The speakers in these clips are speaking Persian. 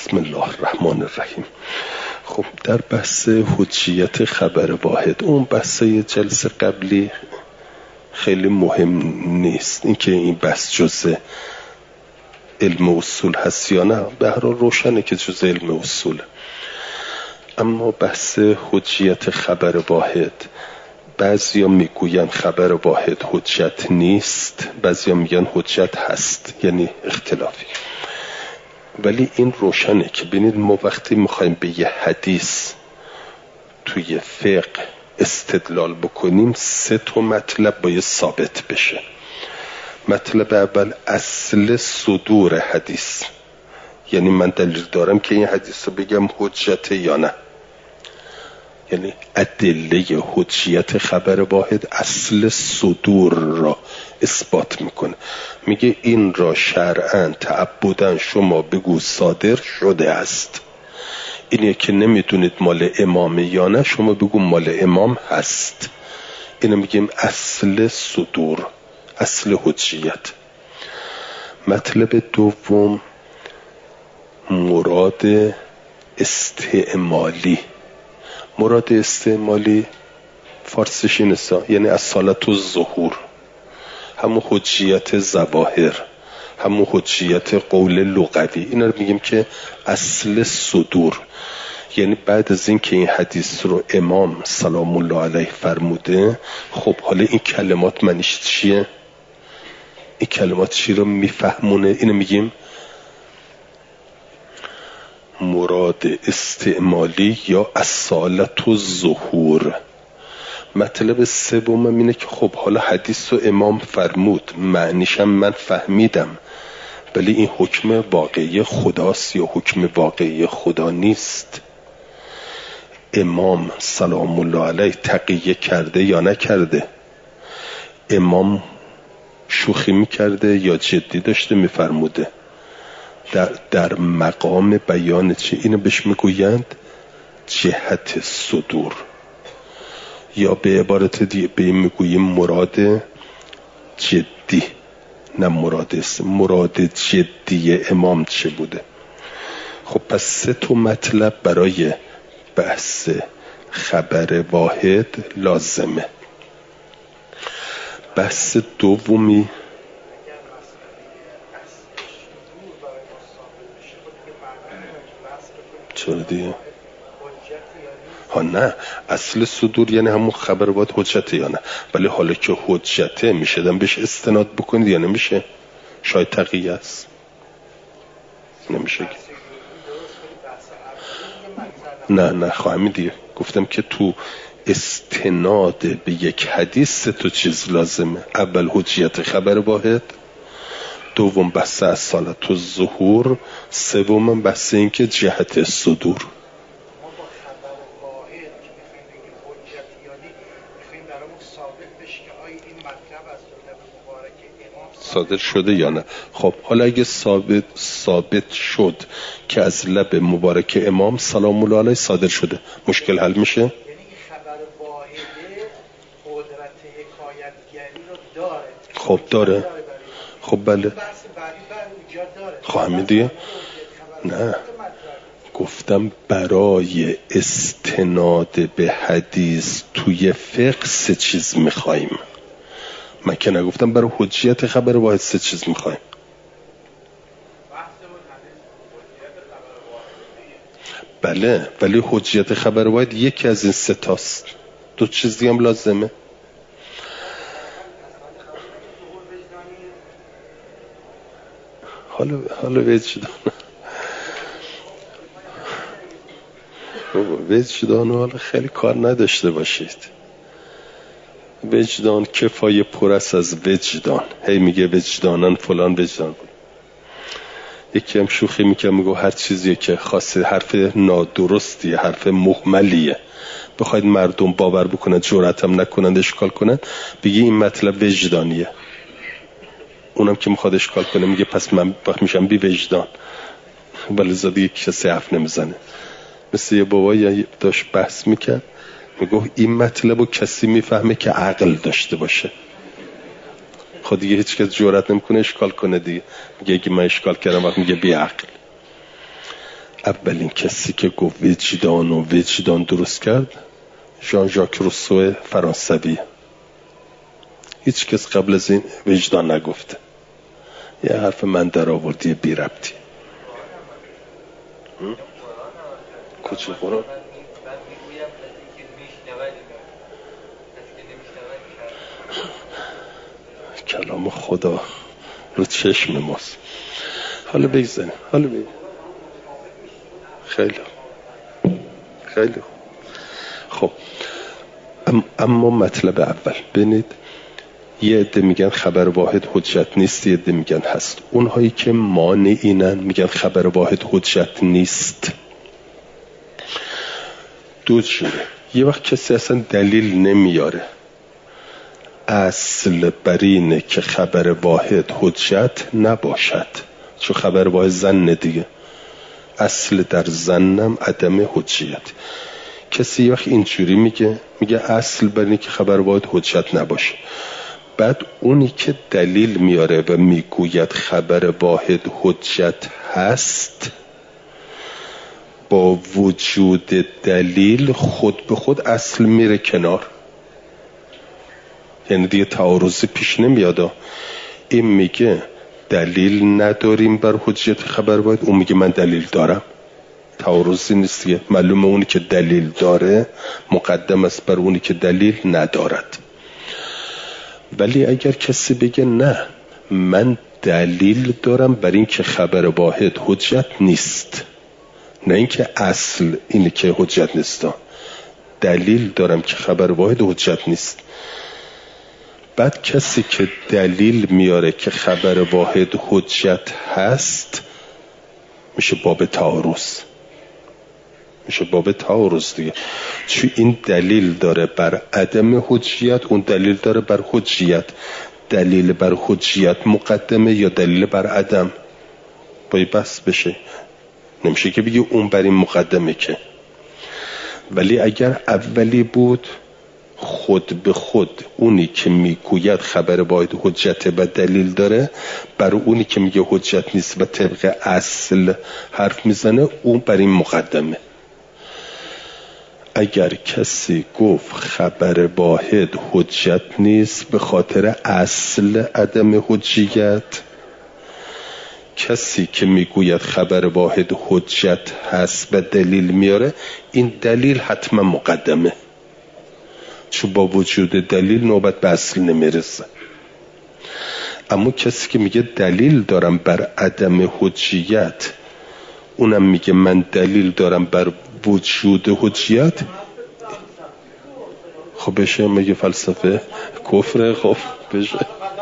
بسم الله الرحمن الرحیم. خب در بحث حجیت خبر واحد، اون بحث جلسه قبلی خیلی مهم نیست، اینکه این بحث جزء علم اصول هست یا نه، به هر حال روشنه که جزء علم اصوله. اما بحث حجیت خبر واحد، بعضیا میگوین خبر واحد حجت نیست، بعضیا میگن حجت هست، یعنی اختلافی. ولی این روشنه که ببینید ما وقتی میخوایم به یه حدیث توی فقه استدلال بکنیم 3 مطلب باید ثابت بشه. مطلب اول اصل صدور حدیث، یعنی من دلیل دارم که این حدیث رو بگم حجت یا نه. یعنی ادله حجیت خبر واحد اصل صدور را اثبات میکنه، میگه این را شرعاً تعبداً شما بگو صادر شده است. اینه که نمیدونید مال امام یا نه، شما بگو مال امام هست. اینو میگیم اصل صدور، اصل حجیت. مطلب دوم مراد استعمالی. مراد استعمالی فارسیش اینه، یعنی اصالت الظهور، همون حجیت ظواهر، همون حجیت قول لغوی. اینا رو میگیم که اصل صدور. یعنی بعد از این که این حدیث رو امام سلام الله علیه فرموده، خب حالا این کلمات معنیش چیه؟ این کلمات چی رو میفهمونه؟ اینو میگیم مراد استعمالی یا اصالت الظهور. مطلب سوم اینه که خب حالا حدیث رو امام فرمود، معنیشم من فهمیدم، ولی این حکم واقعی خداست یا حکم واقعی خدا نیست؟ امام سلام الله علیه تقیه کرده یا نکرده؟ امام شوخی میکرده یا جدی داشته میفرموده؟ در مقام بیان چه؟ اینو بهش میگویند جهت صدور، یا به عبارت دیگه به این میگوییم مراد جدی، نه مراد جدی امام چه بوده. خب پس 3 مطلب برای بحث خبر واحد لازمه. بحث دومی چرا دیگه؟ ها نه، اصل صدور یعنی همون خبر واحد حجته یا نه. ولی حالا که حجته میشه دم بهش استناد بکنید یا نمیشه؟ شاید تقیه است، نمیشه. نه خواهمی دیگه گفتم که تو استناد به یک حدیث 3 چیز لازمه. اول حجیت خبر واحد، دوم بحث اصالت الظهور، سوم بحث این که جهت صدور. صادر شده یا نه. خب حالا اگه ثابت شد که از لب مبارک امام سلام الله علیه صادر شده، مشکل حل میشه؟ یعنی خبر واحده قدرت حکایتگری رو داره. خب داره. خب بله. خواهم دیگه؟ نه گفتم برای استناد به حدیث توی فقه 3 چیز میخواییم. من که نگفتم برای حجیت خبر واحد 3 چیز میخوایم. بله، ولی حجیت خبر واحد یکی از این 3 تاست. 2 چیز دیگه هم لازمه. حالا وجدان حالا خیلی کار نداشته باشید. وجدان کفایه پر است از وجدان. هی میگه وجدانن فلان وجدان. یکی هم شوخی میگه هر چیزی که خاصه حرف نادرستیه، حرف مهملیه، بخواید مردم باور بکنن جرأت هم نکنند اشکال کنن، بگی این مطلب وجدانیه. اونم که میخواد اشکال کنه میگه پس من وقت میشم بی وجدان، ولی زادی کسی حرف نمیزنه. مثل یه بابایی داشت بحث میکرد، میگه این مطلب رو کسی میفهمه که عقل داشته باشه. خود دیگه هیچ کس جرئت نمیکنه اشکال کنه دیگه. میگه اگه من اشکال کردم وقت میگه بی عقل. اولین کسی که گفت وجدان درست کرد ژان ژاک روسو فرانسوی. هیچ کس قبل از این وجدان نگفته. یه حرف من در آوردی بی ربطی. کجا قرآن؟ کلام خدا رو چشم ماست. حالا بگذاریم. خیلی خب. اما مطلب اول ببینید، یه عده میگن خبر واحد حجت نیست، یه عده میگن هست. اونهایی که مانعینن میگن خبر واحد حجت نیست. دو جوره. یه وقت کسی اصلا دلیل نمیاره، اصل بر اینه که خبر واحد حجت نباشد، چون خبر واحد ظن دیگه، اصل در ظنم عدم حجیت. کسی یه وقت اینجوری میگه اصل بر اینه که خبر واحد حجت نباشه، بعد اونی که دلیل میاره و میگوید خبر واحد حجت هست، با وجود دلیل خود به خود اصل میره کنار. یعنی دیگه تعارضی پیش نمیاد. این میگه دلیل نداریم بر حجیت خبر واحد، اون میگه من دلیل دارم. تعارضی نیست دیگه. معلومه اونی که دلیل داره مقدم است بر اونی که دلیل ندارد. ولی اگر کسی بگه نه من دلیل دارم بر این که خبر واحد حجت نیست، نه اینکه اصل اینه که حجت نیست، دلیل دارم که خبر واحد حجت نیست، بعد کسی که دلیل میاره که خبر واحد حجت هست، میشه باب تعارض دیگه. چون این دلیل داره بر عدم حجیت، اون دلیل داره بر حجیت. دلیل بر حجیت مقدمه یا دلیل بر عدم؟ باید بس بشه. نمیشه که بگی اون بر این مقدمه که. ولی اگر اولی بود، خود به خود اونی که میگوید خبر واحد حجت و دلیل داره بر اونی که میگه حجت نیست و طبق اصل حرف میزنه، اون بر این مقدمه. اگر کسی گفت خبر واحد حجت نیست به خاطر اصل عدم حجیت، کسی که میگوید خبر واحد حجت هست و دلیل میاره، این دلیل حتما مقدمه، چون با وجود دلیل نوبت به اصل نمیرسه. اما کسی که میگه دلیل دارم بر عدم حجیت، اونم میگه من دلیل دارم بر وجود حجیت، خب بشه میگه فلسفه کفره. خب بشه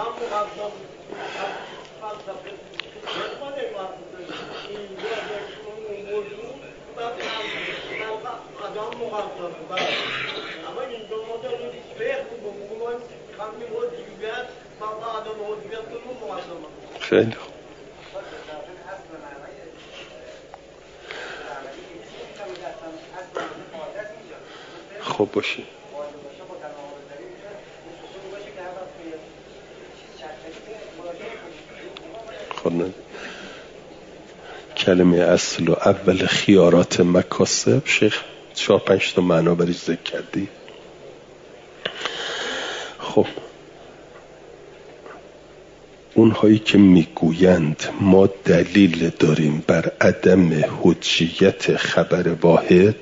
خیلی خوب باشه. کلمه اصل و اول خیارات مکاسب، شیخ 4-5 تا معنا بریش ذکر کردی. خب اونهایی که میگویند ما دلیل داریم بر عدم حجیت خبر واحد،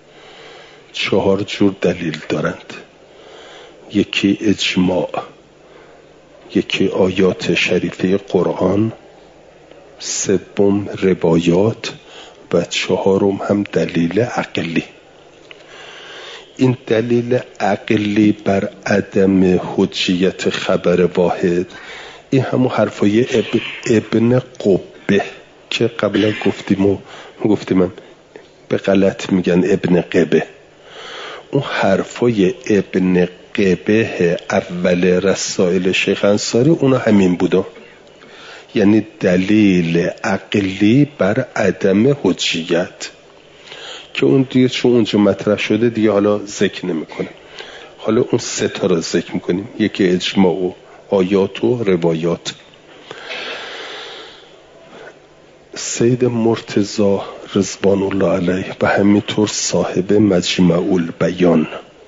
4 جور دلیل دارند. یکی اجماع، یکی آیات شریفه قرآن، 3 روایات و 4 هم دلیل عقلی. این دلیل عقلی بر عدم حجیت خبر واحد، این همون حرفای ابن قبه که قبلا گفتیم به غلط میگن ابن قبه. اون حرفای ابن قبه اول رسائل شیخ انصاری اونا همین بودا، یعنی دلیل عقلی بر عدم حجیت، که اون دیگه چون اونجا مطرح شده دیگه حالا ذکر نمیکنه. حالا اون 3 تا رو ذکر میکنیم، یکی اجماع و آیات و روایات. سید مرتضی رضوان الله علیه و همینطور صاحب مجمع البیان،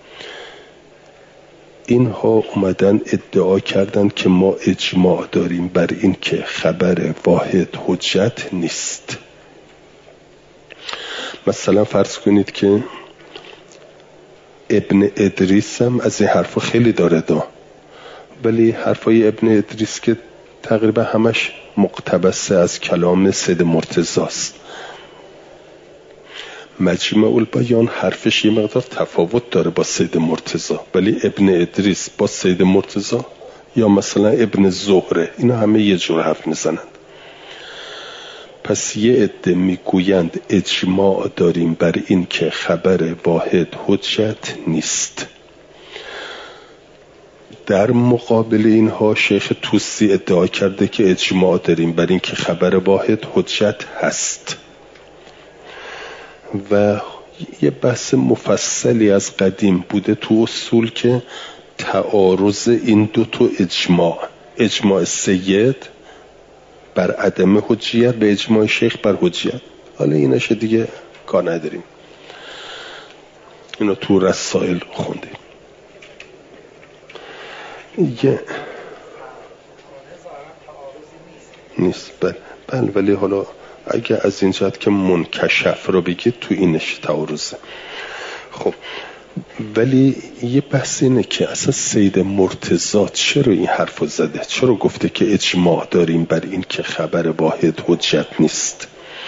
اینها اومدن ادعا کردن که ما اجماع داریم بر این که خبر واحد حجت نیست. مثلا فرض کنید که ابن ادریس هم از این حرفا خیلی داره ولی حرفای ابن ادریس که تقریبا همش مقتبسه از کلام سید مرتضی است. مجمع البیان حرفش یه مقدار تفاوت داره با سید مرتضی، ولی ابن ادریس با سید مرتضی یا مثلا ابن زهره اینا همه یه جور حرف میزنند. پس یه عده میگویند اجماع داریم بر این که خبر واحد حجت نیست. در مقابل اینها شیخ طوسی ادعا کرده که اجماع داریم بر این که خبر واحد حجت هست و یه بحث مفصلی از قدیم بوده تو اصول که تعارض این دو تا اجماع سید بر عدم حجیت به اجماع شیخ بر حجیت، حالا ایناش دیگه کار نداریم، اینا تو رسائل خوندیم. یه نیست بله ولی حالا اگه از این جهت که منکشف رو بگید تو اینش تعارضه. خب ولی یه بحث اینه که اصلا سید مرتضی چرا این حرف زده، چرا گفته که اجماع داریم بر این که خبر واحد حجت نیست.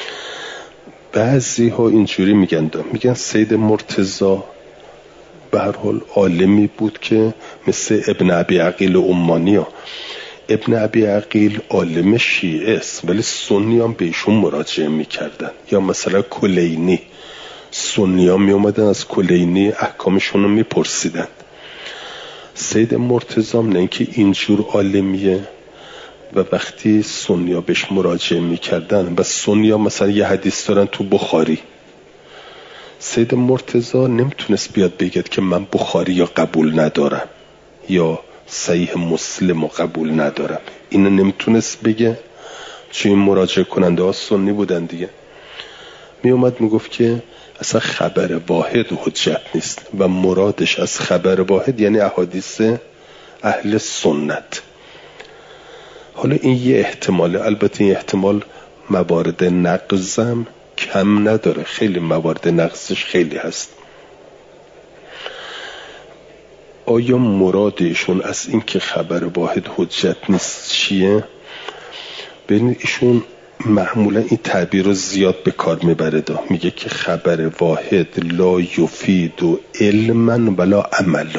بعضی ها اینجوری میگن سید مرتضی به هر حال عالمی بود که مثل ابن ابی عقیل عمانی ها. ابن ابی عقیل عالم شیعه است ولی سنی هم به ایشون مراجعه میکردن، یا مثلا کلینی، سنی ها می اومدن از کلینی احکامشون رو میپرسیدن. سید مرتضی نه اینکه اینجور عالمیه و وقتی سنی ها بهش مراجعه میکردن و سنی ها مثلا یه حدیث دارن تو بخاری، سید مرتضی نمیتونست بیاد بگید که من بخاری یا قبول ندارم یا صحیح مسلم رو قبول ندارم، اینو نمیتونست بگه چون این مراجعه کننده ها سنی بودن دیگه. می اومد میگفت که اصلا خبر واحد حجت نیست و مرادش از خبر واحد یعنی احادیث اهل سنت. حالا این یه احتماله، البته این احتمال موارد نقضم کم نداره، خیلی موارد نقضش خیلی هست. آیا مرادشون از این که خبر واحد حجت نیست چیه؟ ببینید ایشون معمولا این تعبیر رو زیاد به کار میبره میگه که خبر واحد لا یفید و علما ولا عملا.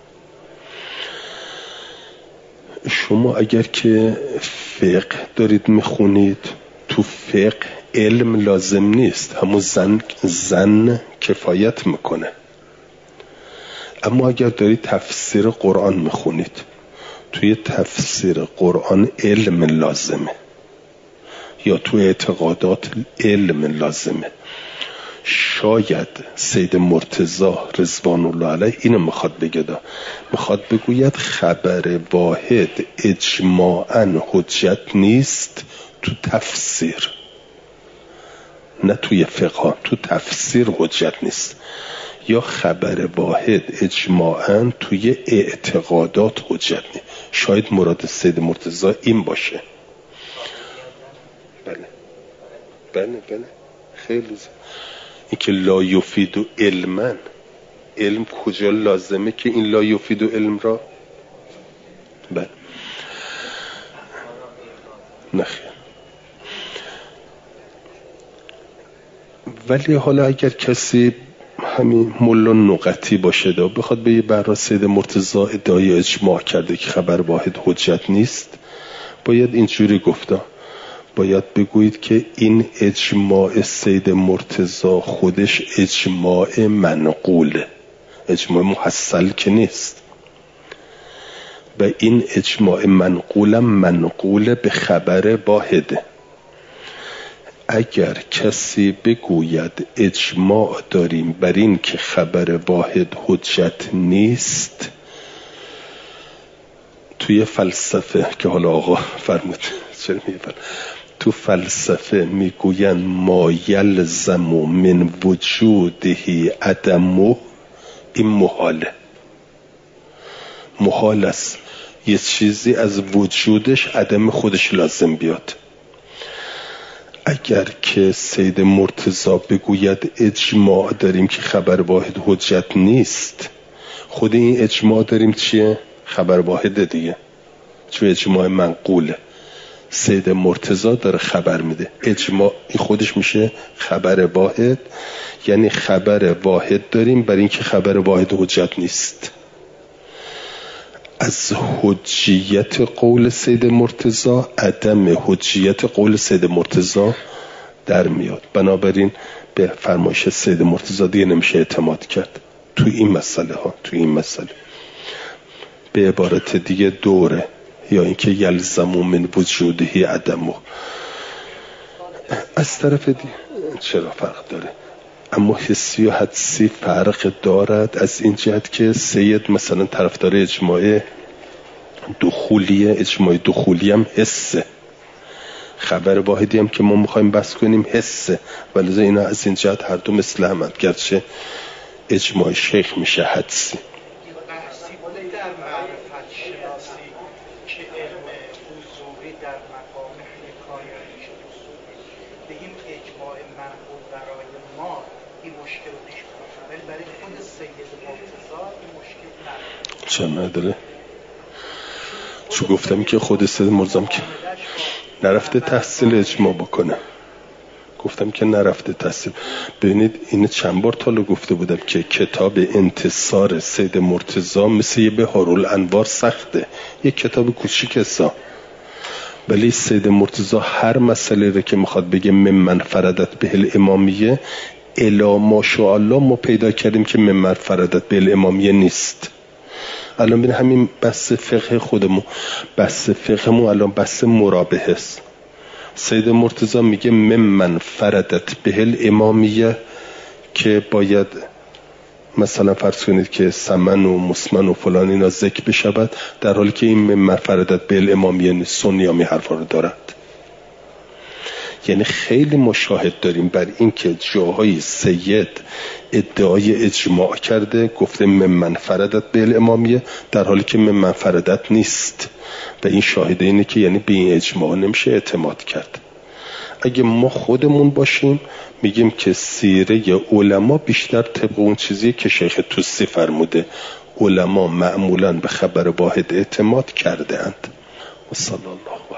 شما اگر که فقه دارید میخونید، تو فقه علم لازم نیست، همون زن کفایت میکنه. اما اگر دارید تفسیر قرآن میخونید، توی تفسیر قرآن علم لازمه، یا تو اعتقادات علم لازمه. شاید سید مرتضی رضوان الله علیه اینو میخواد بگه، میخواد بگوید خبر واحد اجماعاً حجت نیست تو تفسیر، نه توی فقه، تو تفسیر حجت نیست. یا خبر واحد اجماعاً توی اعتقادات حجت نیست. شاید مراد سید مرتضی این باشه. بله خیلی این که لا یفید و علما، علم کجا لازمه که این لا یفید و علم را بله نخیر. ولی حالا اگر کسی همین ملا نقطی باشه بخواد به یه برای سید مرتضی ادعای اجماع کرده که خبر واحد حجت نیست، باید اینجوری گفته، باید بگویید که این اجماع سید مرتضی خودش اجماع منقوله، اجماع محصل که نیست، و این اجماع منقول به خبر واحده. اگر کسی بگوید اجماع داریم بر این که خبر واحد حجت نیست، توی فلسفه که حالا آقا فرمود چرا میگه تو فلسفه میگوین ما یلزم من وجوده عدمه، این محال است یه چیزی از وجودش عدم خودش لازم بیاد. اگر که سید مرتضی بگوید اجماع داریم که خبر واحد حجت نیست، خود این اجماع داریم چیه؟ خبر واحده دیگه، چون اجماع منقوله. سید مرتضی داره خبر میده، اجماع این خودش میشه خبر واحد، یعنی خبر واحد داریم برای اینکه خبر واحد حجت نیست. از حجیت قول سید مرتضی عدم حجیت قول سید مرتضی در میاد. بنابراین به فرمایش سید مرتضی دیگه نمیشه اعتماد کرد تو این مسئله ها. تو این مسئله به عبارت دیگه دوره، یا اینکه یلزم من وجوده عدمه. از طرف دیگه چرا فرق داره؟ اما حسی و حدسی فرق دارد از این جهت که سید مثلا طرفدار اجماع دخولیه، اجماع دخولی هم حسه، خبر واحدی هم که ما میخوایم بحث کنیم حسه، ولی اینا از این جهت هر دو مثل هم، گرچه اجماع شیخ میشه حدسی. در معرفت شناسی که علم حضوری در مقام حکایتی به این اجماع منقول برای ما این مشکل رو پیش کنه، ولی برای خود سید مرتضی این مشکل نداره. چرا نداره؟ چون گفتم که خود سید مرتضی که نرفته تحصیل اجماع بکنه، گفتم که نرفته تحصیل. ببینید این چند بار تالو گفته بودم که کتاب انتصار سید مرتضی مثل یه بهارالانوار سخته، یه کتاب کوچیک است، ولی سید مرتضی هر مسئله رو که میخواد بگه ممن فردت به الامامیه، الا ماشاءالله ما پیدا کردیم که ممن فردت به الامامیه نیست. الان ببین همین بحث فقه خودمون، بحث فقهمون الان بحث مرابحه است. سید مرتضی میگه ممن فردت به الامامیه که باید مثلا فرض کنید که سمن و مسمن و فلان اینا ذکر بشود، در حالی که این ممن فردت به الامامیه نیست. سنی هم حرفا رو دارد. یعنی خیلی مشاهد داریم بر این که جاهای سید ادعای اجماع کرده، گفته ممن فردت به الامامیه، در حالی که ممن فردت نیست، و این شاهده اینه که یعنی به این اجماع نمیشه اعتماد کرد. اگه ما خودمون باشیم میگیم که سیره علما بیشتر طبق اون چیزی که شیخ توسی فرموده، علما معمولاً به خبر واحد اعتماد کرده اند. و صلی الله